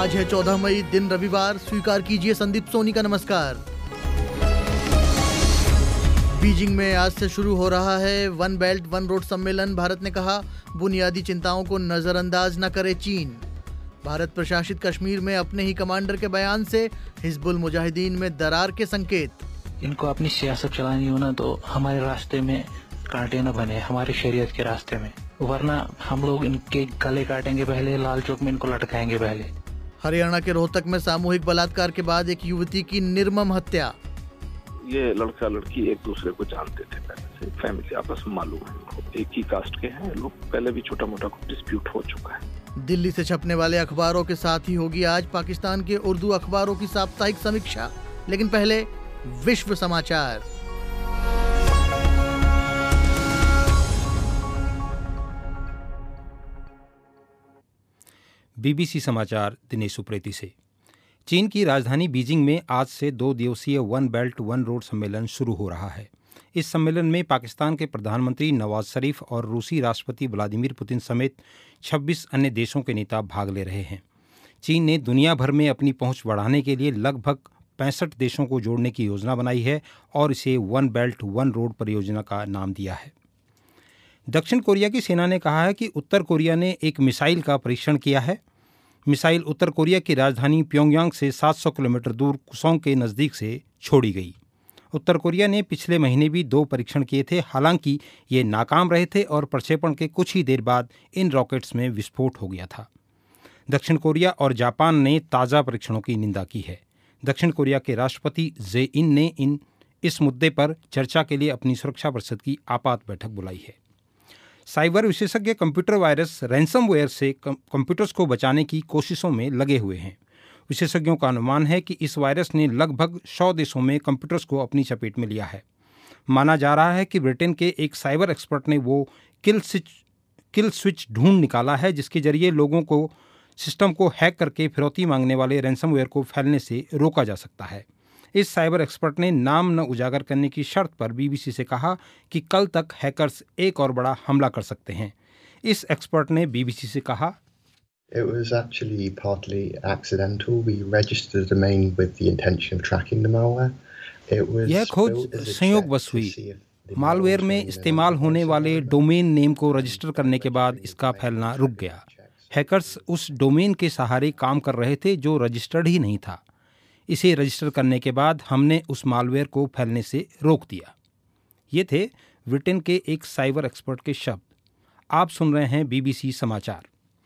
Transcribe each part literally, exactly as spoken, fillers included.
आज है चौदह मई, दिन रविवार। स्वीकार कीजिए संदीप सोनी का नमस्कार। बीजिंग में आज से शुरू हो रहा है वन बेल्ट वन रोड सम्मेलन। भारत ने कहा, बुनियादी चिंताओं को नजरअंदाज न करे चीन। भारत प्रशासित कश्मीर में अपने ही कमांडर के बयान से हिजबुल मुजाहिदीन में दरार के संकेत। इनको अपनी सियासत चलानी हो ना तो हमारे रास्ते में कांटे न बने, हमारे शरीयत के रास्ते में, वरना हम लोग इनके गले काटेंगे पहले, लाल चौक में इनको लटकाएंगे पहले। हरियाणा के रोहतक में सामूहिक बलात्कार के बाद एक युवती की निर्मम हत्या। ये लड़का लड़की एक दूसरे को जानते थे पहले से, फैमिली आपस में मालूम है उनको, एक ही कास्ट के हैं लोग, पहले भी छोटा मोटा डिस्प्यूट हो चुका है। दिल्ली से छपने वाले अखबारों के साथ ही होगी आज पाकिस्तान के उर्दू अखबारों की साप्ताहिक समीक्षा, लेकिन पहले विश्व समाचार। बीबीसी समाचार दिनेश उप्रेती से। चीन की राजधानी बीजिंग में आज से दो दिवसीय वन बेल्ट वन रोड सम्मेलन शुरू हो रहा है। इस सम्मेलन में पाकिस्तान के प्रधानमंत्री नवाज शरीफ और रूसी राष्ट्रपति व्लादिमीर पुतिन समेत छब्बीस अन्य देशों के नेता भाग ले रहे हैं। चीन ने दुनिया भर में अपनी पहुंच बढ़ाने के लिए लगभग पैंसठ देशों को जोड़ने की योजना बनाई है और इसे वन बेल्ट वन रोड परियोजना का नाम दिया है। दक्षिण कोरिया की सेना ने कहा है कि उत्तर कोरिया ने एक मिसाइल का परीक्षण किया है। मिसाइल उत्तर कोरिया की राजधानी प्योंगयांग से सात सौ किलोमीटर दूर कुसोंग के नज़दीक से छोड़ी गई। उत्तर कोरिया ने पिछले महीने भी दो परीक्षण किए थे, हालांकि ये नाकाम रहे थे और प्रक्षेपण के कुछ ही देर बाद इन रॉकेट्स में विस्फोट हो गया था। दक्षिण कोरिया और जापान ने ताज़ा परीक्षणों की निंदा की है। दक्षिण कोरिया के राष्ट्रपति जे इन ने इन इस मुद्दे पर चर्चा के लिए अपनी सुरक्षा परिषद की आपात बैठक बुलाई है। साइबर विशेषज्ञ कंप्यूटर वायरस रैंसमवेयर से कंप्यूटर्स को बचाने की कोशिशों में लगे हुए हैं। विशेषज्ञों का अनुमान है कि इस वायरस ने लगभग सौ देशों में कंप्यूटर्स को अपनी चपेट में लिया है। माना जा रहा है कि ब्रिटेन के एक साइबर एक्सपर्ट ने वो किल स्विच किल स्विच ढूंढ निकाला है जिसके जरिए लोगों को सिस्टम को हैक करके फिरौती मांगने वाले रैंसमवेयर को फैलने से रोका जा सकता है। इस साइबर एक्सपर्ट ने नाम न उजागर करने की शर्त पर बीबीसी से कहा कि कल तक हैकर्स एक और बड़ा हमला कर सकते हैं। इस एक्सपर्ट ने बीबीसी से कहा, It was actually partly accidental. We registered the domain with the intention of tracking the malware. It was यह खोज संयोगवश हुई। मालवेयर में इस्तेमाल होने वाले डोमेन नेम को रजिस्टर करने के बाद इसका फैलना रुक गया। हैकर्स उस डोमेन के सहारे काम कर रहे थे जो रजिस्टर्ड ही नहीं था। इसे रजिस्टर करने के बाद हमने उस मालवेयर को फैलने से रोक दिया। ये थे ब्रिटेन के एक साइबर एक्सपर्ट के शब्द। आप सुन रहे हैं बीबीसी समाचार।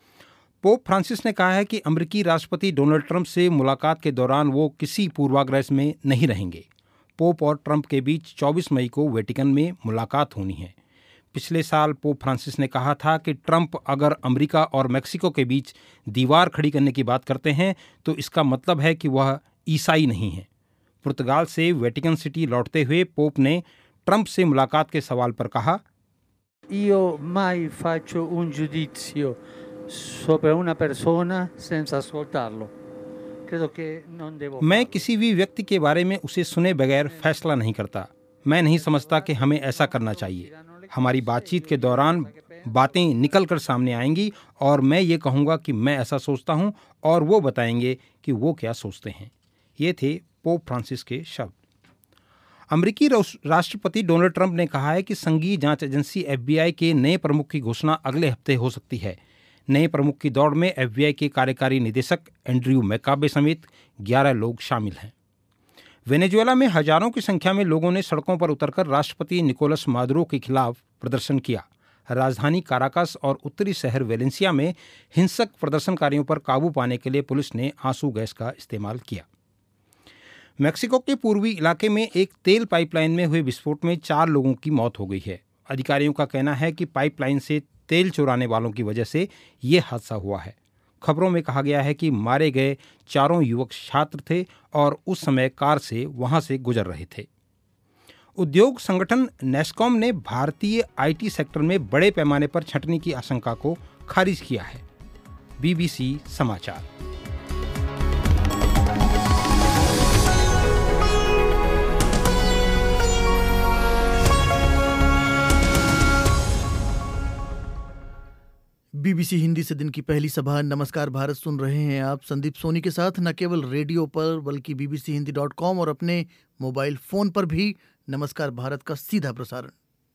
पोप फ्रांसिस ने कहा है कि अमेरिकी राष्ट्रपति डोनाल्ड ट्रंप से मुलाकात के दौरान वो किसी पूर्वाग्रह में नहीं रहेंगे। पोप और ट्रंप के बीच चौबीस मई को वेटिकन में मुलाकात होनी है। पिछले साल पोप फ्रांसिस ने कहा था कि ट्रंप अगर अमेरिका और मेक्सिको के बीच दीवार खड़ी करने की बात करते हैं तो इसका मतलब है कि वह ईसाई नहीं है। पुर्तगाल से वेटिकन सिटी लौटते हुए पोप ने ट्रंप से मुलाकात के सवाल पर कहा, Io mai faccio un giudizio sopra una persona senza ascoltarlo. Credo che non devo. मैं किसी भी व्यक्ति के बारे में उसे सुने बगैर फैसला नहीं करता। मैं नहीं समझता कि हमें ऐसा करना चाहिए। हमारी बातचीत के दौरान बातें निकल कर सामने आएंगी और मैं ये कहूँगा कि मैं ऐसा सोचता हूँ और वो बताएंगे कि वो क्या सोचते हैं। ये थे पोप फ्रांसिस के शब्द। अमेरिकी राष्ट्रपति डोनाल्ड ट्रंप ने कहा है कि संघीय जांच एजेंसी एफबीआई के नए प्रमुख की घोषणा अगले हफ्ते हो सकती है। नए प्रमुख की दौड़ में एफबीआई के कार्यकारी निदेशक एंड्रयू मैकाबे समेत ग्यारह लोग शामिल हैं। वेनेजुएला में हजारों की संख्या में लोगों ने सड़कों पर उतरकर राष्ट्रपति निकोलस मादुरो के खिलाफ प्रदर्शन किया। राजधानी काराकस और उत्तरी शहर वेलेंसिया में हिंसक प्रदर्शनकारियों पर काबू पाने के लिए पुलिस ने आंसू गैस का इस्तेमाल किया। मेक्सिको के पूर्वी इलाके में एक तेल पाइपलाइन में हुए विस्फोट में चार लोगों की मौत हो गई है। अधिकारियों का कहना है कि पाइपलाइन से तेल चुराने वालों की वजह से ये हादसा हुआ है। खबरों में कहा गया है कि मारे गए चारों युवक छात्र थे और उस समय कार से वहां से गुजर रहे थे। उद्योग संगठन नेस्कॉम ने भारतीय आईटी सेक्टर में बड़े पैमाने पर छंटनी की आशंका को खारिज किया है। बीबीसी समाचार। बीबीसी हिंदी से दिन की पहली सभा नमस्कार भारत सुन रहे हैं आप संदीप सोनी के साथ, न केवल रेडियो पर बल्कि बीबीसी हिंदी डॉट कॉम और अपने मोबाइल फोन पर भी नमस्कार भारत का सीधा प्रसारण।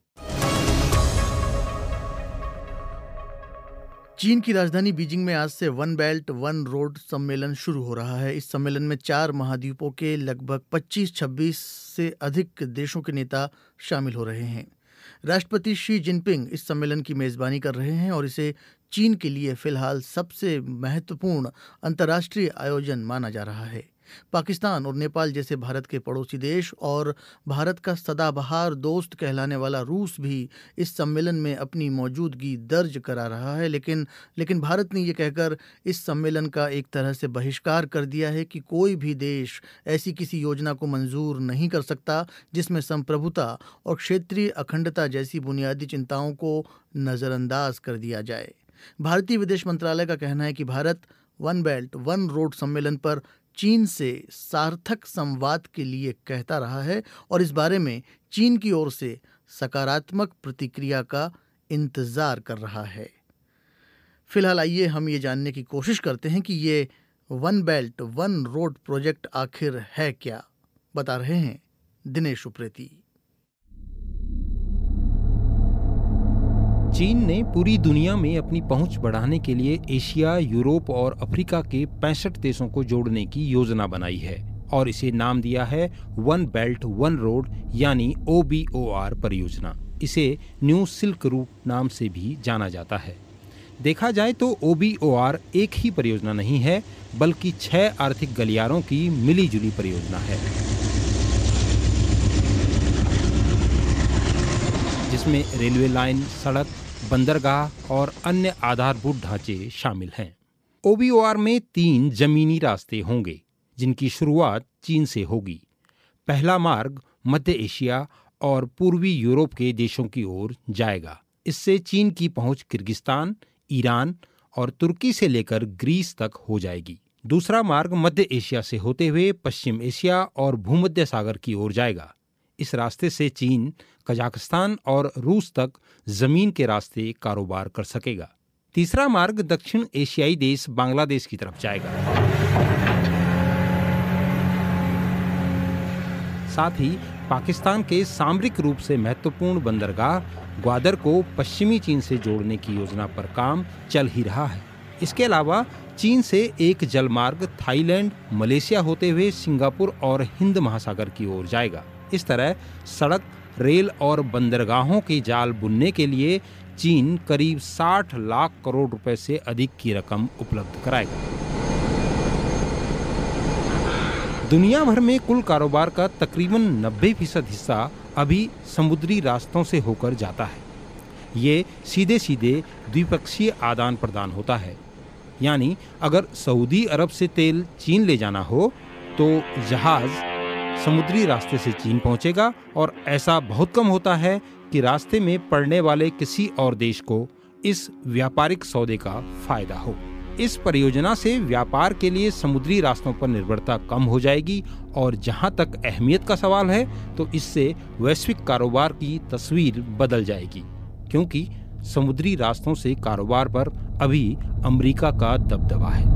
चीन की राजधानी बीजिंग में आज से वन बेल्ट वन रोड सम्मेलन शुरू हो रहा है। इस सम्मेलन में चार महाद्वीपों के लगभग पच्चीस छब्बीस से अधिक देशों के नेता शामिल हो रहे हैं। राष्ट्रपति शी जिनपिंग इस सम्मेलन की मेजबानी कर रहे हैं और इसे चीन के लिए फिलहाल सबसे महत्वपूर्ण अंतर्राष्ट्रीय आयोजन माना जा रहा है। पाकिस्तान और नेपाल जैसे भारत के पड़ोसी देश और भारत का सदाबहार दोस्त कहलाने वाला रूस भी इस सम्मेलन में अपनी मौजूदगी दर्ज करा रहा है, लेकिन लेकिन भारत ने ये कहकर इस सम्मेलन का एक तरह से बहिष्कार कर दिया है कि कोई भी देश ऐसी किसी योजना को मंजूर नहीं कर सकता जिसमें संप्रभुता और क्षेत्रीय अखंडता जैसी बुनियादी चिंताओं को नज़रअंदाज कर दिया जाए। भारतीय विदेश मंत्रालय का कहना है कि Bharat one belt one road सम्मेलन पर चीन से सार्थक संवाद के लिए कहता रहा है और इस बारे में चीन की ओर से सकारात्मक प्रतिक्रिया का इंतजार कर रहा है। फिलहाल आइए हम ये जानने की कोशिश करते हैं कि ये one belt one road project आखिर है क्या। बता रहे हैं दिनेश उप्रेती। चीन ने पूरी दुनिया में अपनी पहुंच बढ़ाने के लिए एशिया, यूरोप और अफ्रीका के पैंसठ देशों को जोड़ने की योजना बनाई है और इसे नाम दिया है वन बेल्ट वन रोड यानी ओ बी ओ आर परियोजना। इसे न्यू सिल्क रूट नाम से भी जाना जाता है। देखा जाए तो ओ बी ओ आर एक ही परियोजना नहीं है बल्कि छह आर्थिक गलियारों की मिलीजुली परियोजना है, जिसमें रेलवे लाइन, सड़क, बंदरगाह और अन्य आधारभूत ढांचे शामिल हैं। ओ बी ओ आर में तीन जमीनी रास्ते होंगे जिनकी शुरुआत चीन से होगी। पहला मार्ग मध्य एशिया और पूर्वी यूरोप के देशों की ओर जाएगा। इससे चीन की पहुंच किर्गिस्तान, ईरान और तुर्की से लेकर ग्रीस तक हो जाएगी। दूसरा मार्ग मध्य एशिया से होते हुए पश्चिम एशिया और भूमध्य सागर की ओर जाएगा। इस रास्ते से चीन कजाकिस्तान और रूस तक जमीन के रास्ते कारोबार कर सकेगा। तीसरा मार्ग दक्षिण एशियाई देश बांग्लादेश की तरफ जाएगा। साथ ही पाकिस्तान के सामरिक रूप से महत्वपूर्ण बंदरगाह ग्वादर को पश्चिमी चीन से जोड़ने की योजना पर काम चल ही रहा है। इसके अलावा चीन से एक जलमार्ग थाईलैंड, मलेशिया होते हुए सिंगापुर और हिंद महासागर की ओर जाएगा। इस तरह सड़क, रेल और बंदरगाहों के जाल बुनने के लिए चीन करीब साठ लाख करोड़ रुपए से अधिक की रकम उपलब्ध कराएगा। दुनिया भर में कुल कारोबार का तकरीबन नब्बे फीसद हिस्सा अभी समुद्री रास्तों से होकर जाता है। ये सीधे सीधे द्विपक्षीय आदान प्रदान होता है, यानी अगर सऊदी अरब से तेल चीन ले जाना हो तो जहाज समुद्री रास्ते से चीन पहुंचेगा और ऐसा बहुत कम होता है कि रास्ते में पड़ने वाले किसी और देश को इस व्यापारिक सौदे का फायदा हो। इस परियोजना से व्यापार के लिए समुद्री रास्तों पर निर्भरता कम हो जाएगी और जहां तक अहमियत का सवाल है तो इससे वैश्विक कारोबार की तस्वीर बदल जाएगी, क्योंकि समुद्री रास्तों से कारोबार पर अभी अमेरिका का दबदबा है।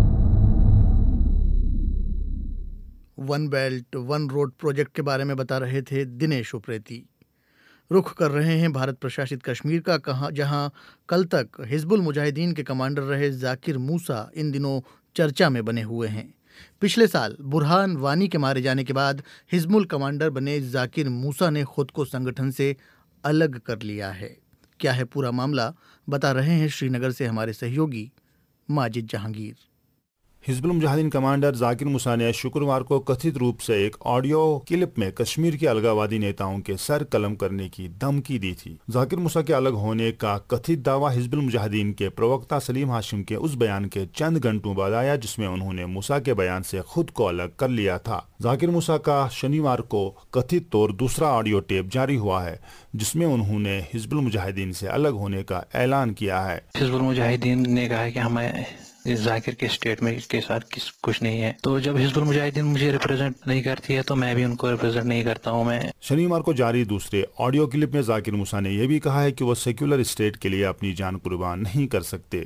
One belt one road project के बारे में बता रहे थे दिनेश उप्रेती। रुख कर रहे हैं भारत प्रशासित कश्मीर का, कहा जहां कल तक हिजबुल मुजाहिदीन के कमांडर रहे जाकिर मूसा इन दिनों चर्चा में बने हुए हैं। पिछले साल बुरहान वानी के मारे जाने के बाद हिजबुल कमांडर बने जाकिर मूसा ने खुद को संगठन से अलग कर लिया है। क्या है पूरा मामला, बता रहे हैं श्रीनगर से हमारे सहयोगी माजिद जहांगीर। हिजबुल मुजाहिदीन कमांडर जाकिर मूसा ने शुक्रवार को कथित रूप से एक ऑडियो क्लिप में कश्मीर के अलगावादी नेताओं के सर कलम करने की धमकी दी थी। जाकिर मूसा के अलग होने का कथित दावा हिजबुल मुजाहिदीन के प्रवक्ता सलीम हाशिम के उस बयान के चंद घंटों बाद आया जिसमें उन्होंने मूसा के बयान से खुद को अलग कर लिया था। जाकिर मूसा का शनिवार को कथित तौर दूसरा ऑडियो टेप जारी हुआ है जिसमें उन्होंने हिजबुल मुजाहिदीन से अलग होने का ऐलान किया है। हिजबुल मुजाहिदीन ने कहा कि हमें जाकिर के स्टेटमेंट के साथ किस कुछ नहीं है, तो जब हिजबुल मुजाहिदीन मुझे रिप्रेजेंट नहीं करती है तो मैं भी उनको रिप्रेजेंट नहीं करता हूं। मैं शनिवार को जारी दूसरे ऑडियो क्लिप में जाकिर मूसा ने यह भी कहा है कि वो सेक्युलर स्टेट के लिए अपनी जान कुर्बान नहीं कर सकते।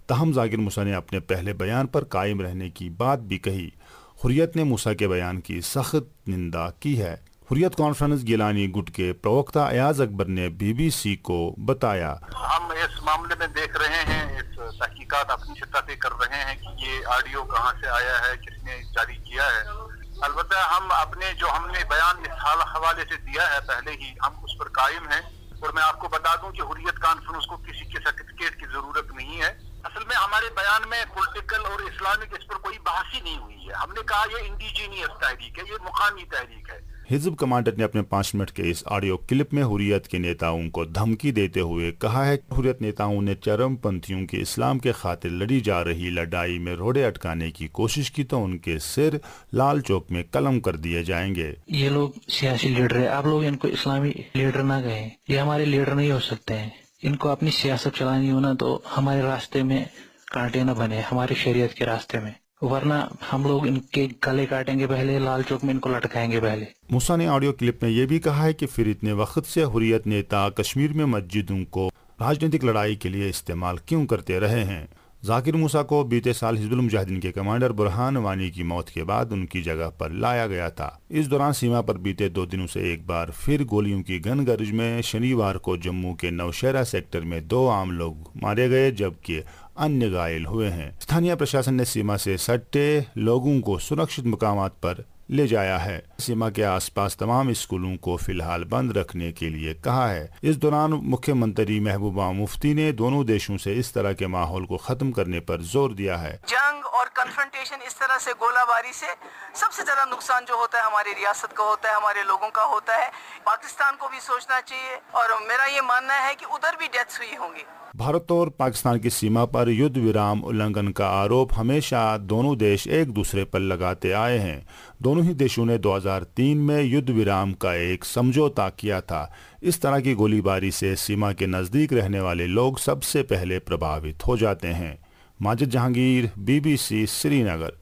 ताहम जाकिर मूसा ने अपने पहले बयान पर कायम रहने की बात भी कही। हुर्रियत ने मूसा के बयान की सख्त निंदा की है। हुर्रियत कॉन्फ्रेंस गिलानी गुट के प्रवक्ता अयाज अकबर ने बीबीसी को बताया, हम इस मामले में देख रहे हैं, इस तहकीकात अपनी सतह पे कर रहे हैं कि ये ऑडियो कहां से आया है, किसने जारी किया है। अलबत्ता हम अपने जो हमने बयान इस हाल हवाले से दिया है पहले ही, हम उस पर कायम हैं। और मैं आपको बता दूं कि हुर्रियत कॉन्फ्रेंस को किसी के सर्टिफिकेट की जरूरत नहीं है। असल में हमारे बयान में पॉलिटिकल और इस्लामिक इस पर कोई बहस ही नहीं हुई है। हमने कहा ये इंडिजीनियस तहरीक है, ये मुकामी तहरीक है। हिज़्ब कमांडर ने अपने पाँच मिनट के इस ऑडियो क्लिप में हुर्रियत के नेताओं को धमकी देते हुए कहा है कि हुर्रियत नेताओं ने चरमपंथियों के इस्लाम के खातिर लड़ी जा रही लड़ाई में रोड़े अटकाने की कोशिश की तो उनके सिर लाल चौक में कलम कर दिए जाएंगे। ये लोग सियासी लीडर है, आप लोग इनको इस्लामी लीडर ना कहें, ये हमारे लीडर नहीं हो सकते हैं। इनको अपनी सियासत चलानी हो ना तो हमारे रास्ते में कांटे न बने, हमारी शरीयत के रास्ते में, वरना हम लोग इनके गले काटेंगे पहले, लाल चौक में इनको लटकाएंगे पहले। मूसा ने ऑडियो क्लिप में ये भी कहा है कि फिर इतने वक्त से हुर्रियत नेता कश्मीर में मस्जिदों को राजनीतिक लड़ाई के लिए इस्तेमाल क्यों करते रहे हैं। जाकिर मूसा को बीते साल हिज़्बुल मुजाहिदीन के कमांडर बुरहान वानी की मौत के बाद उनकी जगह पर लाया गया था। इस दौरान सीमा पर बीते दो दिनों से एक बार फिर गोलियों की गनगरज में शनिवार को जम्मू के नौशहरा सेक्टर में दो आम लोग मारे गए जबकि अन्य घायल हुए हैं। स्थानीय प्रशासन ने सीमा से सट्टे लोगों को सुरक्षित मुकामात पर ले जाया है। सीमा के आसपास तमाम स्कूलों को फिलहाल बंद रखने के लिए कहा है। इस दौरान मुख्यमंत्री महबूबा मुफ्ती ने दोनों देशों से इस तरह के माहौल को खत्म करने पर जोर दिया है। जंग और कन्फ्रंटेशन, इस तरह से गोलाबारी से सबसे ज्यादा नुकसान जो होता है हमारी रियासत का होता है, हमारे लोगों का होता है। पाकिस्तान को भी सोचना चाहिए और मेरा ये मानना है कि उधर भी डेथ्स हुई होंगी। भारत और पाकिस्तान की सीमा पर युद्ध विराम उल्लंघन का आरोप हमेशा दोनों देश एक दूसरे पर लगाते आए हैं। दोनों ही देशों ने दो हज़ार तीन में युद्ध विराम का एक समझौता किया था। इस तरह की गोलीबारी से सीमा के नज़दीक रहने वाले लोग सबसे पहले प्रभावित हो जाते हैं। माजिद जहांगीर, बीबीसी, श्रीनगर।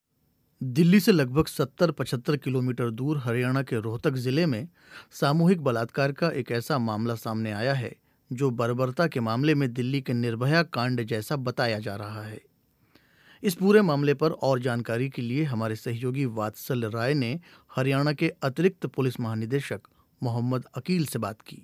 दिल्ली से लगभग सत्तर पचहत्तर किलोमीटर दूर हरियाणा के रोहतक जिले में सामूहिक बलात्कार का एक ऐसा मामला सामने आया है जो बर्बरता के मामले में दिल्ली के निर्भया कांड जैसा बताया जा रहा है। इस पूरे मामले पर और जानकारी के लिए हमारे सहयोगी वात्सल राय ने हरियाणा के अतिरिक्त पुलिस महानिदेशक मोहम्मद अकील से बात की।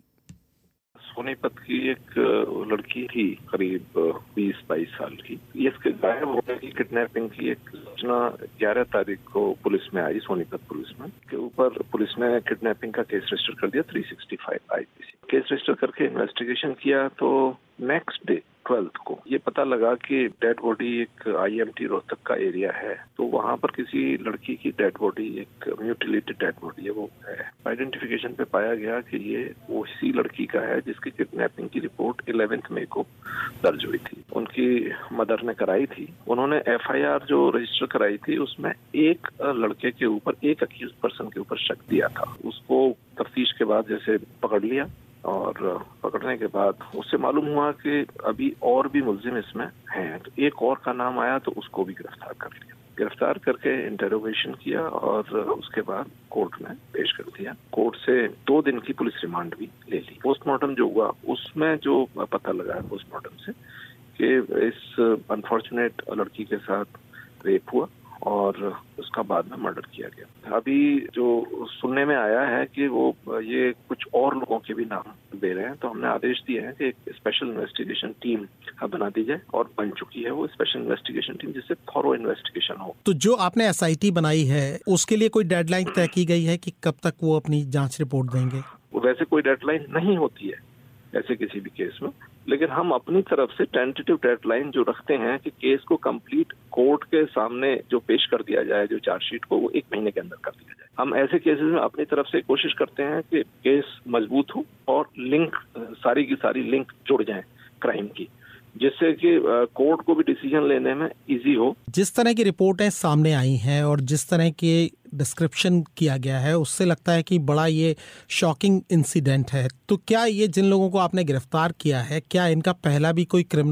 सोनीपत की एक लड़की थी करीब बीस बाईस साल की। इसके गायब होने की किडनैपिंग की एक सूचना ग्यारह तारीख को पुलिस में आई, सोनीपत पुलिस में के ऊपर पुलिस ने किडनैपिंग का केस रजिस्टर कर दिया। तीन सौ पैंसठ आईपीसी केस रजिस्टर करके इन्वेस्टिगेशन किया तो नेक्स्ट डे ट्वेल्थ को ये पता लगा कि डेड बॉडी एक आईएमटी रोहतक का एरिया है, तो वहां पर किसी लड़की की डेड बॉडी, एक म्यूटिलेटेड डेड बॉडी है, वो है। आइडेंटिफिकेशन पे पाया गया कि ये उसी लड़की का है जिसकी किडनैपिंग की रिपोर्ट ग्यारह मई को दर्ज हुई थी। उनकी मदर ने कराई थी। उन्होंने एफआईआर जो रजिस्टर कराई थी उसमें एक लड़के के ऊपर, एक अक्यूज्ड पर्सन के ऊपर शक दिया था। उसको तफ्तीश के बाद जैसे पकड़ लिया और पकड़ने के बाद उससे मालूम हुआ कि अभी और भी मुलजिम इसमें हैं, तो एक और का नाम आया तो उसको भी गिरफ्तार कर लिया। गिरफ्तार करके इंटरोगेशन किया और उसके बाद कोर्ट में पेश कर दिया। कोर्ट से दो दिन की पुलिस रिमांड भी ले ली। पोस्टमार्टम जो हुआ उसमें जो पता लगा पोस्टमार्टम से कि इस अनफॉर्चुनेट लड़की के साथ रेप हुआ और उसका बाद में मर्डर किया गया। अभी जो सुनने में आया है कि वो ये कुछ और लोगों के भी नाम दे रहे हैं, तो हमने आदेश दिए हैं कि एक स्पेशल इन्वेस्टिगेशन टीम बना दी जाए और बन चुकी है वो स्पेशल इन्वेस्टिगेशन टीम, जिससे थॉरो इन्वेस्टिगेशन हो। तो जो आपने एसआईटी बनाई है उसके लिए कोई डेडलाइन तय की गई है कि कब तक वो अपनी जांच रिपोर्ट देंगे? वैसे कोई डेडलाइन नहीं होती है ऐसे किसी भी केस में, लेकिन हम अपनी तरफ से टेंटेटिव डेडलाइन जो रखते हैं कि केस को कंप्लीट कोर्ट के सामने जो पेश कर दिया जाए, जो चार्जशीट को, वो एक महीने के अंदर कर दिया जाए। हम ऐसे केसेस में अपनी तरफ से कोशिश करते हैं कि केस मजबूत हो और लिंक, सारी की सारी लिंक जुड़ जाएं क्राइम की, जिससे कि कोर्ट को भी डिसीजन लेने में इजी हो। जिस तरह की रिपोर्टें सामने आई हैं और जिस तरह के डिस्क्रिप्शन किया गया है उससे लगता है कि बड़ा ये शॉकिंग इंसिडेंट है। तो क्या ये जिन लोगों को आपने गिरफ्तार किया है, क्या इनका पहला भी कोई क्रिमिनल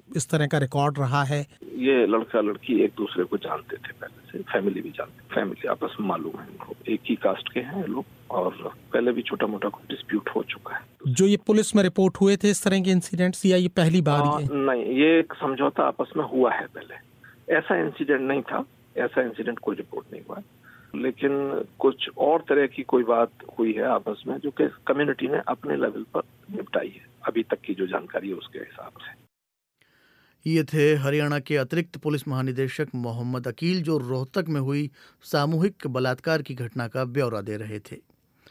इस तरह का रिकॉर्ड रहा है? ये लड़का लड़की एक दूसरे को जानते थे पहले से, फैमिली भी जानते, फैमिली आपस में मालूम है इनको, एक ही कास्ट के हैं लोग और पहले भी छोटा मोटा कोई डिस्प्यूट हो चुका है। जो ये पुलिस में रिपोर्ट हुए थे इस तरह के इंसिडेंट्स, या ये पहली बार आ, ही है? नहीं, ये एक समझौता आपस में हुआ है पहले, ऐसा इंसिडेंट नहीं था, ऐसा इंसिडेंट कोई रिपोर्ट नहीं हुआ, लेकिन कुछ और तरह की कोई बात हुई है आपस में जो कि कम्युनिटी ने अपने लेवल पर निपटाई है, अभी तक की जो जानकारी है उसके हिसाब से। ये थे हरियाणा के अतिरिक्त पुलिस महानिदेशक मोहम्मद अकील, जो रोहतक में हुई सामूहिक बलात्कार की घटना का ब्यौरा दे रहे थे।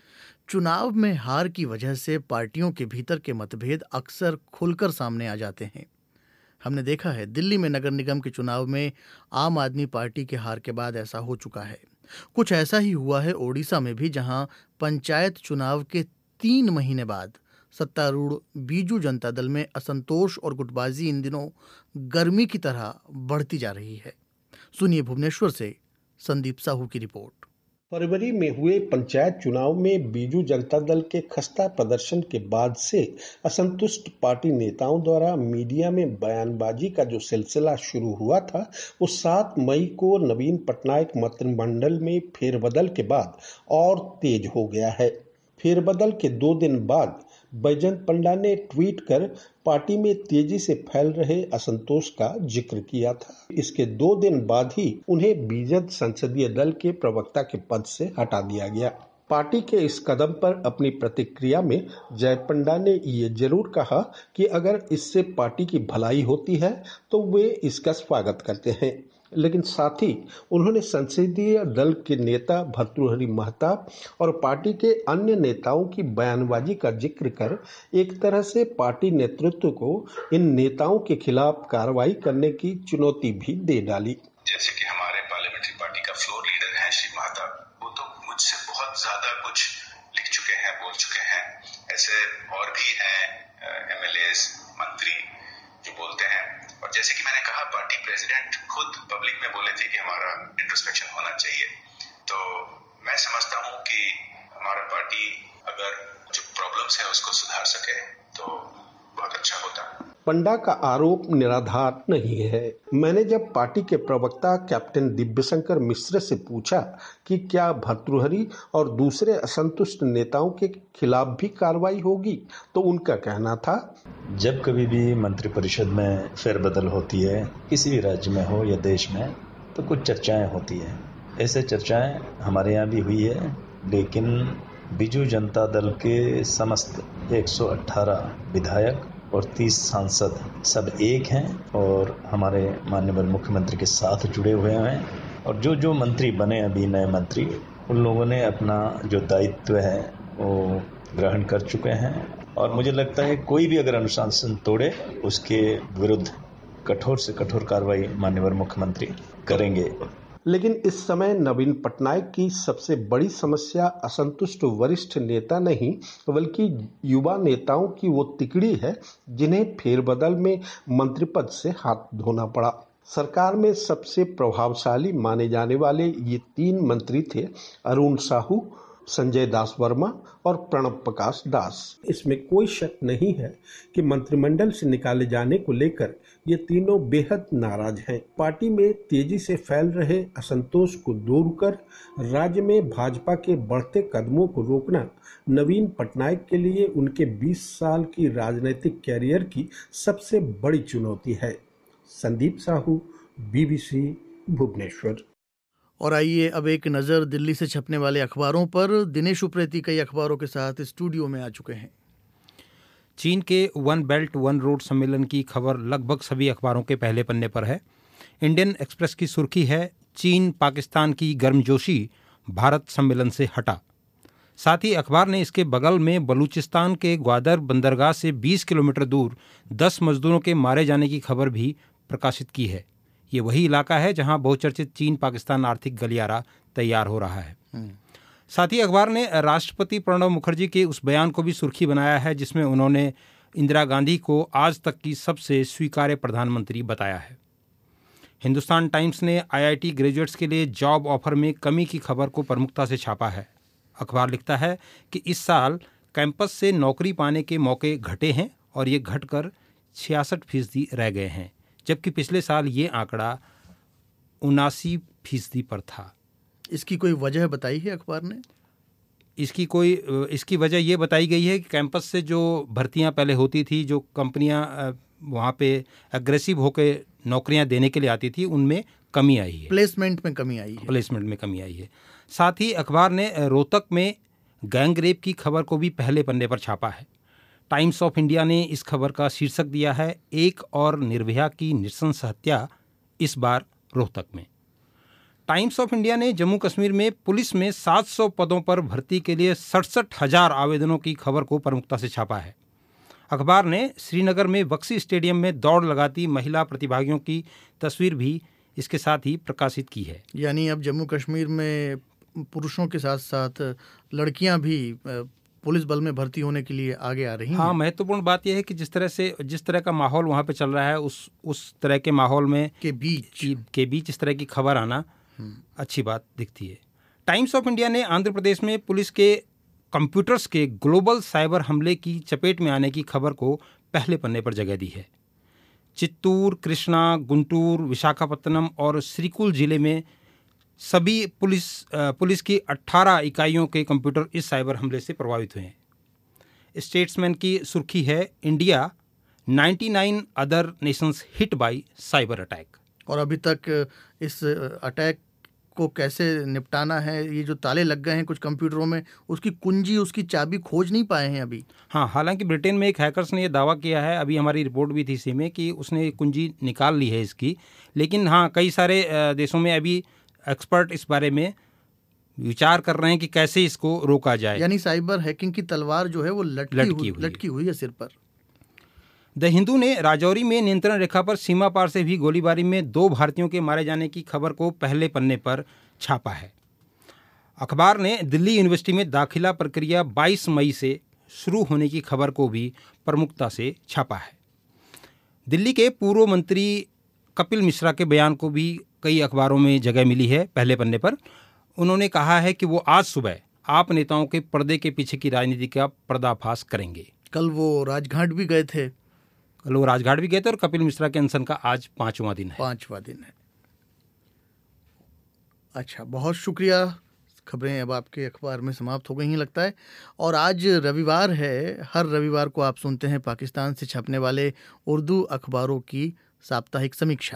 चुनाव में हार की वजह से पार्टियों के भीतर के मतभेद अक्सर खुलकर सामने आ जाते हैं। हमने देखा है दिल्ली में नगर निगम के चुनाव में आम आदमी पार्टी के हार के बाद ऐसा हो चुका है। कुछ ऐसा ही हुआ है ओडिशा में भी, जहां पंचायत चुनाव के तीन महीने बाद सत्तारूढ़ बीजू जनता दल में असंतोष और गुटबाजी इन दिनों गर्मी की तरह बढ़ती जा रही है। सुनिए भुवनेश्वर से संदीप साहू की रिपोर्ट। फरवरी में हुए पंचायत चुनाव में बीजू जनता दल के खस्ता प्रदर्शन के बाद से असंतुष्ट पार्टी नेताओं द्वारा मीडिया में बयानबाजी का जो सिलसिला शुरू हुआ था, वो सात मई को नवीन पटनायक मंत्रिमंडल में फेरबदल के बाद और तेज हो गया है। फेरबदल के दो दिन बाद बैजंत पंडा ने ट्वीट कर पार्टी में तेजी से फैल रहे असंतोष का जिक्र किया था। इसके दो दिन बाद ही उन्हें बीजेपी संसदीय दल के प्रवक्ता के पद से हटा दिया गया। पार्टी के इस कदम पर अपनी प्रतिक्रिया में जय पंडा ने ये जरूर कहा कि अगर इससे पार्टी की भलाई होती है तो वे इसका स्वागत करते हैं, लेकिन साथ ही उन्होंने संसदीय दल के नेता भर्तृहरि महताब और पार्टी के अन्य नेताओं की बयानबाजी का जिक्र कर एक तरह से पार्टी नेतृत्व को इन नेताओं के खिलाफ कार्रवाई करने की चुनौती भी दे डाली। जैसे कि हमारे पार्लियामेंट्री पार्टी का फ्लोर लीडर है श्री महताब, वो तो मुझसे बहुत ज्यादा कुछ लिख चुके हैं, बोल चुके हैं। ऐसे और भी हैं एमएलएस, मंत्री जो बोलते हैं। और जैसे कि मैंने कहा, पार्टी प्रेसिडेंट खुद पब्लिक में बोले थे कि हमारा इंट्रोस्पेक्शन होना चाहिए। तो मैं समझता हूं कि हमारा पार्टी अगर जो प्रॉब्लम्स है उसको सुधार सके तो बहुत अच्छा होता। पंडा का आरोप निराधार नहीं है। मैंने जब पार्टी के प्रवक्ता कैप्टन दिव्यशंकर मिश्र से पूछा कि क्या भर्तृहरि और दूसरे असंतुष्ट नेताओं के खिलाफ भी कार्रवाई होगी, तो उनका कहना था, जब कभी भी मंत्रिपरिषद में फेरबदल होती है, किसी भी राज्य में हो या देश में, तो कुछ चर्चाएं होती है। ऐसे चर्चाएं हमारे यहाँ भी हुई है, लेकिन बीजू जनता दल के समस्त एक सौ अठारह विधायक और तीस सांसद सब एक हैं और हमारे माननीय मुख्यमंत्री के साथ जुड़े हुए हैं। और जो जो मंत्री बने अभी नए मंत्री, उन लोगों ने अपना जो दायित्व है वो ग्रहण कर चुके हैं। और मुझे लगता है कोई भी अगर अनुशासन तोड़े उसके विरुद्ध कठोर से कठोर कार्रवाई माननीय मुख्यमंत्री करेंगे। लेकिन इस समय नवीन पटनायक की सबसे बड़ी समस्या असंतुष्ट वरिष्ठ नेता नहीं, बल्कि युवा नेताओं की वो तिकड़ी है जिन्हें फेरबदल में मंत्री पद से हाथ धोना पड़ा। सरकार में सबसे प्रभावशाली माने जाने वाले ये तीन मंत्री थे, अरुण साहू, संजय दास वर्मा और प्रणब प्रकाश दास। इसमें कोई शक नहीं है कि मंत्रिमंडल से निकाले जाने को लेकर ये तीनों बेहद नाराज हैं। पार्टी में तेजी से फैल रहे असंतोष को दूर कर राज्य में भाजपा के बढ़ते कदमों को रोकना नवीन पटनायक के लिए उनके बीस साल की राजनीतिक कैरियर की सबसे बड़ी चुनौती है। संदीप साहू, बीबीसी, भुवनेश्वर। और आइए अब एक नज़र दिल्ली से छपने वाले अखबारों पर। दिनेश उप्रेती कई अखबारों के साथ स्टूडियो में आ चुके हैं। चीन के वन बेल्ट वन रोड सम्मेलन की खबर लगभग सभी अखबारों के पहले पन्ने पर है। इंडियन एक्सप्रेस की सुर्खी है, चीन पाकिस्तान की गर्मजोशी भारत सम्मेलन से हटा। साथ ही अखबार ने इसके बगल में बलूचिस्तान के ग्वादर बंदरगाह से बीस किलोमीटर दूर दस मजदूरों के मारे जाने की खबर भी प्रकाशित की है। ये वही इलाका है जहां बहुचर्चित चीन पाकिस्तान आर्थिक गलियारा तैयार हो रहा है। साथ ही अखबार ने राष्ट्रपति प्रणब मुखर्जी के उस बयान को भी सुर्खी बनाया है जिसमें उन्होंने इंदिरा गांधी को आज तक की सबसे स्वीकार्य प्रधानमंत्री बताया है। हिंदुस्तान टाइम्स ने आईआईटी ग्रेजुएट्स के लिए जॉब ऑफर में कमी की खबर को प्रमुखता से छापा है। अखबार लिखता है कि इस साल कैंपस से नौकरी पाने के मौके घटे हैं और ये घटकर छियासठ फीसदी रह गए हैं, जबकि पिछले साल ये आंकड़ा उनासी फीसदी पर था। इसकी कोई वजह बताई है अखबार ने? इसकी कोई इसकी वजह ये बताई गई है कि कैंपस से जो भर्तियां पहले होती थी, जो कंपनियां वहाँ पे एग्रेसिव होकर नौकरियां देने के लिए आती थी, उनमें कमी आई है। प्लेसमेंट में कमी आई है। प्लेसमेंट में कमी आई है। साथ ही अखबार ने रोहतक में गैंग रेप की खबर को भी पहले पन्ने पर छापा है। टाइम्स ऑफ इंडिया ने इस खबर का शीर्षक दिया है, एक और निर्भया की नृशंस हत्या, इस बार रोहतक में। टाइम्स ऑफ इंडिया ने जम्मू कश्मीर में पुलिस में सात सौ पदों पर भर्ती के लिए सड़सठ हजार आवेदनों की खबर को प्रमुखता से छापा है। अखबार ने श्रीनगर में बक्सी स्टेडियम में दौड़ लगाती महिला प्रतिभागियों की तस्वीर भी इसके साथ ही प्रकाशित की है। यानी अब जम्मू कश्मीर में पुरुषों के साथ साथ लड़कियां भी पुलिस बल में भर्ती होने के लिए आगे आ रही हैं। हाँ, महत्वपूर्ण बात यह है कि जिस तरह से जिस तरह का माहौल वहाँ पे चल रहा है, उस उस तरह के माहौल में के बीच के बीच इस तरह की खबर आना अच्छी बात दिखती है। टाइम्स ऑफ इंडिया ने आंध्र प्रदेश में पुलिस के कंप्यूटर्स के ग्लोबल साइबर हमले की चपेट में आने की खबर को पहले पन्ने पर जगह दी है। चित्तूर, कृष्णा, गुंटूर, विशाखापत्तनम और श्रीकुल जिले में सभी पुलिस पुलिस की अठारह इकाइयों के कंप्यूटर इस साइबर हमले से प्रभावित हुए हैं। स्टेट्समैन की सुर्खी है, इंडिया निन्यानवे other nations hit by cyber attack. और अभी तक इस अटैक को कैसे निपटाना है, ये जो ताले लग गए हैं कुछ कंप्यूटरों में, उसकी कुंजी, उसकी चाबी खोज नहीं पाए हैं अभी। हाँ, हालांकि ब्रिटेन में एक हैकर्स ने ये दावा किया है, अभी हमारी रिपोर्ट भी थी इसी में, कि उसने कुंजी निकाल ली है इसकी। लेकिन हाँ, कई सारे देशों में अभी एक्सपर्ट इस बारे में विचार कर रहे हैं कि कैसे इसको रोका जाए। यानी साइबर हैकिंग की तलवार जो है वो लटकी, लटकी हुई लटकी हुई है सिर पर। द हिंदू ने राजौरी में नियंत्रण रेखा पर सीमा पार से भी गोलीबारी में दो भारतीयों के मारे जाने की खबर को पहले पन्ने पर छापा है। अखबार ने दिल्ली यूनिवर्सिटी में दाखिला प्रक्रिया बाईस मई से शुरू होने की खबर को भी प्रमुखता से छापा है। दिल्ली के पूर्व मंत्री कपिल मिश्रा के बयान को भी कई अखबारों में जगह मिली है पहले पन्ने पर। उन्होंने कहा है कि वो आज सुबह आप नेताओं के पर्दे के पीछे की राजनीति का पर्दाफाश करेंगे। कल वो राजघाट भी गए थे कल वो राजघाट भी गए थे और कपिल मिश्रा के अनशन का आज पांचवा दिन है पांचवा दिन है अच्छा, बहुत शुक्रिया। खबरें अब आपके अखबार में समाप्त हो गई हैं लगता है। और आज रविवार है। हर रविवार को आप सुनते हैं पाकिस्तान से छपने वाले उर्दू अखबारों की साप्ताहिक समीक्षा।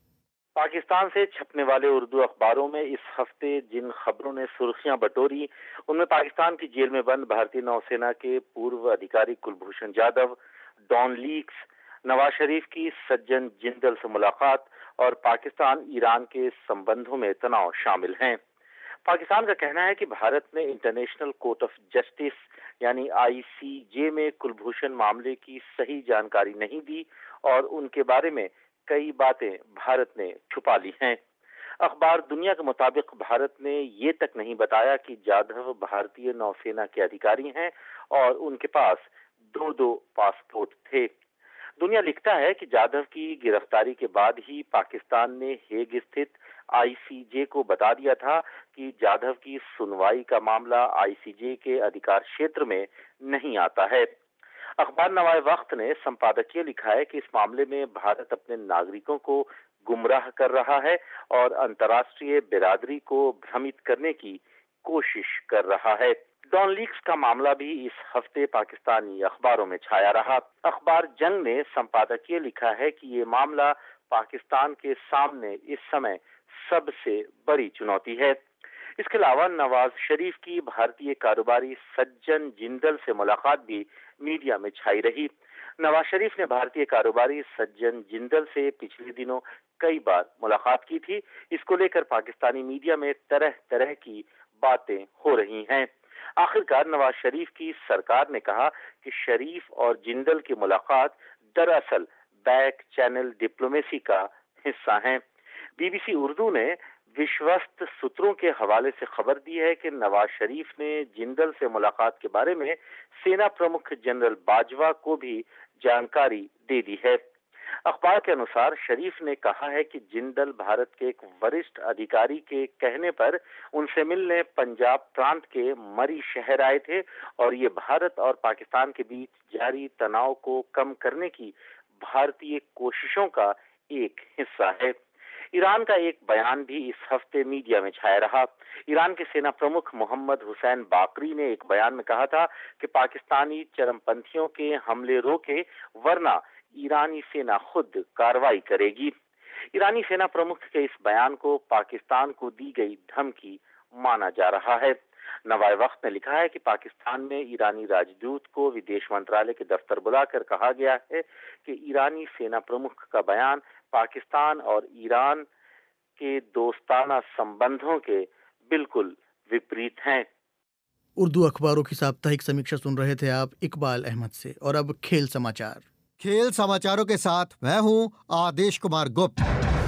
पाकिस्तान से छपने वाले उर्दू अखबारों में इस हफ्ते जिन खबरों ने सुर्खियां बटोरी, उनमें पाकिस्तान की जेल में बंद भारतीय नौसेना के पूर्व अधिकारी कुलभूषण जाधव, डॉन लीक्स, नवाज शरीफ की सज्जन जिंदल से मुलाकात और पाकिस्तान ईरान के संबंधों में तनाव शामिल हैं। पाकिस्तान का कहना है कि भारत ने इंटरनेशनल कोर्ट ऑफ जस्टिस यानी आई सी जे में कुलभूषण मामले की सही जानकारी नहीं दी और उनके बारे में कई बातें भारत ने छुपा ली हैं। अखबार दुनिया के मुताबिक भारत ने ये तक नहीं बताया कि जाधव भारतीय नौसेना के अधिकारी हैं और उनके पास दो दो पासपोर्ट थे। दुनिया लिखता है कि जाधव की गिरफ्तारी के बाद ही पाकिस्तान ने हेग स्थित आई सी जे को बता दिया था कि जाधव की सुनवाई का मामला आई सी जे के अधिकार क्षेत्र में नहीं आता है। अखबार नवाए वक्त ने संपादकीय लिखा है कि इस मामले में भारत अपने नागरिकों को गुमराह कर रहा है और अंतर्राष्ट्रीय बिरादरी को भ्रमित करने की कोशिश कर रहा है। डॉन लीक्स का मामला भी इस हफ्ते पाकिस्तानी अखबारों में छाया रहा। अखबार जंग ने संपादकीय लिखा है कि ये मामला पाकिस्तान के सामने इस समय सबसे बड़ी चुनौती है। इसके अलावा नवाज शरीफ की भारतीय कारोबारी सज्जन जिंदल से मुलाकात भी मीडिया में छाई रही। नवाज शरीफ ने भारतीय कारोबारी सज्जन जिंदल से पिछले दिनों कई बार मुलाकात की थी। इसको लेकर पाकिस्तानी मीडिया में तरह तरह की बातें हो रही हैं। आखिरकार नवाज शरीफ की सरकार ने कहा कि शरीफ और जिंदल की मुलाकात दरअसल बैक चैनल डिप्लोमेसी का हिस्सा है। बीबीसी उर्दू ने विश्वस्त सूत्रों के हवाले से खबर दी है कि नवाज शरीफ ने जिंदल से मुलाकात के बारे में सेना प्रमुख जनरल बाजवा को भी जानकारी दे दी है। अखबार के अनुसार शरीफ ने कहा है कि जिंदल भारत के एक वरिष्ठ अधिकारी के कहने पर उनसे मिलने पंजाब प्रांत के मरी शहर आए थे और ये भारत और पाकिस्तान के बीच जारी तनाव को कम करने की भारतीय कोशिशों का एक हिस्सा है। ईरान का एक बयान भी इस हफ्ते मीडिया में छाया रहा। ईरान के सेना प्रमुख मोहम्मद हुसैन बाकरी ने एक बयान में कहा था कि पाकिस्तानी चरमपंथियों के हमले रोके वरना ईरानी सेना खुद कार्रवाई करेगी। ईरानी सेना प्रमुख के इस बयान को पाकिस्तान को दी गई धमकी माना जा रहा है। नवाए वक्त ने लिखा है कि पाकिस्तान में ईरानी राजदूत को विदेश मंत्रालय के दफ्तर बुलाकर कहा गया है कि ईरानी सेना प्रमुख का बयान पाकिस्तान और ईरान के दोस्ताना संबंधों के बिल्कुल विपरीत हैं। उर्दू अखबारों की साप्ताहिक समीक्षा सुन रहे थे आप इकबाल अहमद से। और अब खेल समाचार। खेल समाचारों के साथ मैं हूं आदेश कुमार गुप्त।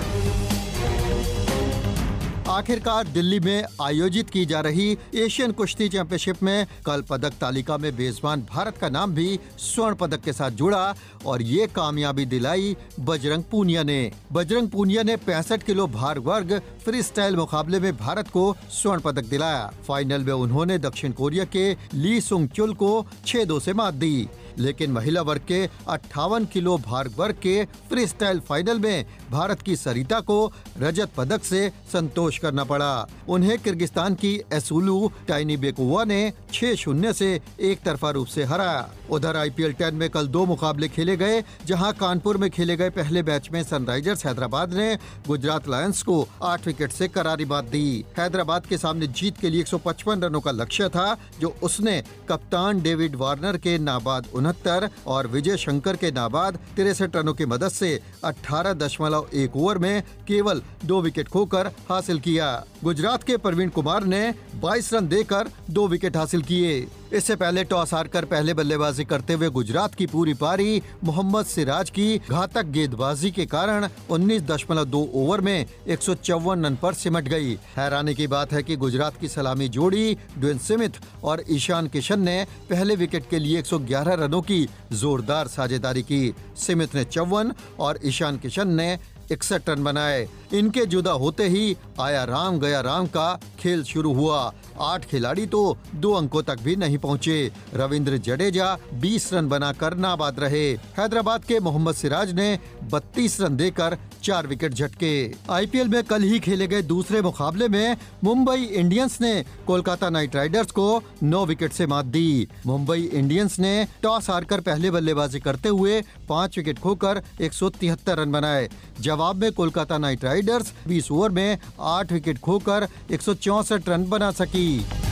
आखिरकार दिल्ली में आयोजित की जा रही एशियन कुश्ती चैंपियनशिप में कल पदक तालिका में मेजबान भारत का नाम भी स्वर्ण पदक के साथ जुड़ा और ये कामयाबी दिलाई बजरंग पूनिया ने। बजरंग पूनिया ने पैंसठ किलो भार वर्ग फ्री स्टाइल मुकाबले में भारत को स्वर्ण पदक दिलाया। फाइनल में उन्होंने दक्षिण कोरिया के ली सुंग चुल को छह दो से मात दी, लेकिन महिला वर्ग के अट्ठावन किलो भार वर्ग के फ्री स्टाइल फाइनल में भारत की सरिता को रजत पदक से संतोष करना पड़ा। उन्हें किर्गिस्तान की एसुलू टाइनीबेकोवा ने छह शून्य से एक तरफा रूप से हराया। उधर आईपीएल टेन में कल दो मुकाबले खेले गए, जहां कानपुर में खेले गए पहले मैच में सनराइजर्स हैदराबाद ने गुजरात लायंस को आठ विकेट से करारी मात दी। हैदराबाद के सामने जीत के लिए एक सौ पचपन रनों का लक्ष्य था, जो उसने कप्तान डेविड वार्नर के नाबाद उनहत्तर और विजय शंकर के नाबाद तिरसठ रनों की मदद से अठारह दशमलव एक ओवर में केवल दो विकेट खोकर हासिल किया। गुजरात के प्रवीण कुमार ने बाईस रन देकर दो विकेट हासिल किए। इससे पहले टॉस हारकर पहले बल्लेबाजी करते हुए गुजरात की पूरी पारी मोहम्मद सिराज की घातक गेंदबाजी के कारण उन्नीस दशमलव दो ओवर में एक सौ चौवन रन पर सिमट गई। हैरानी की बात है कि गुजरात की सलामी जोड़ी ड्वेन स्मिथ और ईशान किशन ने पहले विकेट के लिए एक सौ ग्यारह रनों की जोरदार साझेदारी की। स्मिथ ने चौवन और ईशान किशन ने इकसठ रन बनाए। इनके जुदा होते ही आया राम गया राम का खेल शुरू हुआ। आठ खिलाड़ी तो दो अंकों तक भी नहीं पहुंचे। रविंद्र जडेजा बीस रन बनाकर नाबाद रहे। हैदराबाद के मोहम्मद सिराज ने बत्तीस रन देकर चार विकेट झटके। आईपीएल में कल ही खेले गए दूसरे मुकाबले में मुंबई इंडियंस ने कोलकाता नाइट राइडर्स को नौ विकेट से मात दी। मुंबई इंडियंस ने टॉस हारकर पहले बल्लेबाजी करते हुए पाँच विकेट खोकर एक सौ तिहत्तर रन बनाए। जवाब में कोलकाता नाइट राइडर्स बीस ओवर में आठ विकेट खोकर एक सौ चौसठ रन बना सकी।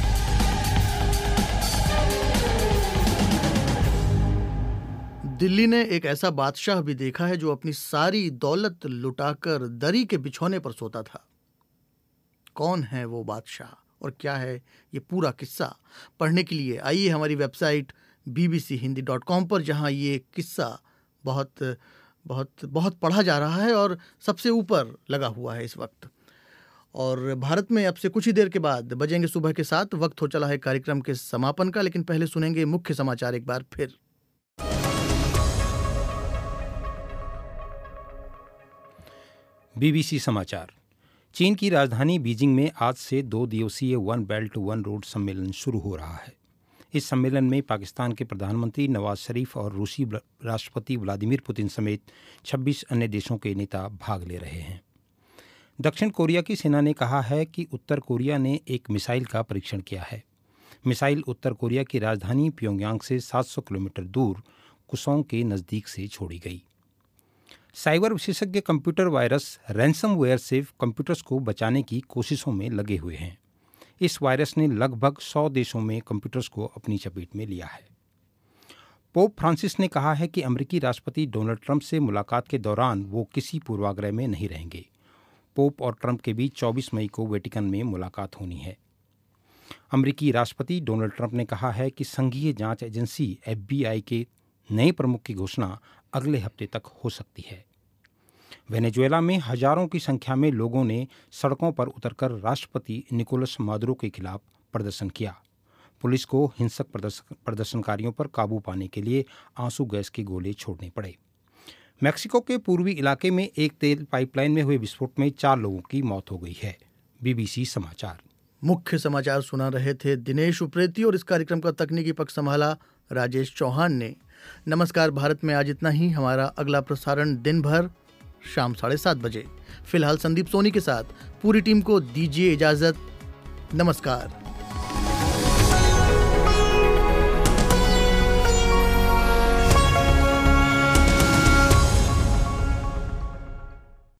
दिल्ली ने एक ऐसा बादशाह भी देखा है जो अपनी सारी दौलत लुटाकर दरी के बिछौने पर सोता था। कौन है वो बादशाह और क्या है ये पूरा किस्सा? पढ़ने के लिए आइए हमारी website B B C Hindi dot com पर, जहां ये किस्सा बहुत बहुत बहुत पढ़ा जा रहा है और सबसे ऊपर लगा हुआ है इस वक्त। और भारत में अब से कुछ ही देर के बाद बजेंगे सुबह के सात। वक्त हो चला है कार्यक्रम के समापन का, लेकिन पहले सुनेंगे मुख्य समाचार एक बार फिर। बीबीसी समाचार। चीन की राजधानी बीजिंग में आज से दो दिवसीय वन बेल्ट वन रोड सम्मेलन शुरू हो रहा है। इस सम्मेलन में पाकिस्तान के प्रधानमंत्री नवाज शरीफ और रूसी राष्ट्रपति व्लादिमीर पुतिन समेत छब्बीस अन्य देशों के नेता भाग ले रहे हैं। दक्षिण कोरिया की सेना ने कहा है कि उत्तर कोरिया ने एक मिसाइल का परीक्षण किया है। मिसाइल उत्तर कोरिया की राजधानी प्योंगयांग से सात सौ किलोमीटर दूर कुसोंग के नज़दीक से छोड़ी गई। साइबर विशेषज्ञ कंप्यूटर वायरस रैंसमवेयर से कंप्यूटर्स को बचाने की कोशिशों में लगे हुए हैं। इस वायरस ने लगभग सौ देशों में कंप्यूटर्स को अपनी चपेट में लिया है। पोप फ्रांसिस ने कहा है कि अमेरिकी राष्ट्रपति डोनाल्ड ट्रंप से मुलाकात के दौरान वो किसी पूर्वाग्रह में नहीं रहेंगे। पोप और ट्रंप के बीच चौबीस मई को वेटिकन में मुलाकात होनी है। अमेरिकी राष्ट्रपति डोनाल्ड ट्रंप ने कहा है कि संघीय जांच एजेंसी एफ बी आई के नए प्रमुख की घोषणा अगले हफ्ते तक हो सकती है। वेनेजुएला में हजारों की संख्या में लोगों ने सड़कों पर उतरकर राष्ट्रपति निकोलस मादुरो के खिलाफ प्रदर्शन किया। पुलिस को हिंसक प्रदर्शनकारियों पर काबू पाने के लिए आंसू गैस के गोले छोड़ने पड़े। मैक्सिको के पूर्वी इलाके में एक तेल पाइपलाइन में हुए विस्फोट में चार लोगों की मौत हो गई है। बीबीसी समाचार। मुख्य समाचार सुना रहे थे दिनेश उप्रेती और इस कार्यक्रम का तकनीकी पक्ष संभाला राजेश चौहान ने। नमस्कार भारत में आज इतना ही। हमारा अगला प्रसारण दिन भर शाम साढ़े सात बजे। फिलहाल संदीप सोनी के साथ पूरी टीम को दीजिए इजाजत। नमस्कार।